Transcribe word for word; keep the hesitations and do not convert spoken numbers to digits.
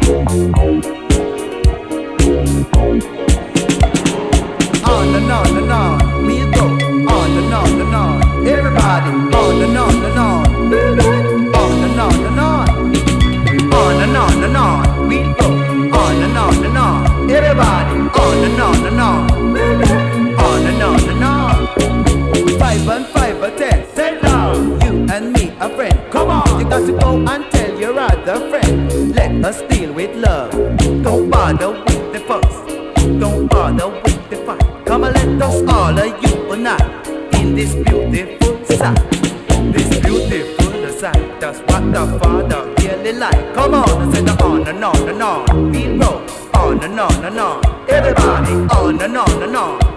On and on and on, we go. On and on and on, everybody. On and on and on, on and on and on. On and on and on, we go. On and on and on, everybody. On and on and on, on and on and on. Five and five are ten, say loud. You and me, a friend. Come on, you got to go and tell your other friend. Let us deal with love. Don't bother with the fuss. Don't bother with the fight. Come and let us all a unite in this beautiful sight. This beautiful sight. That's what the Father really like. Come on, and say the on and on and on. We roll on and on and on. Everybody on and on and on.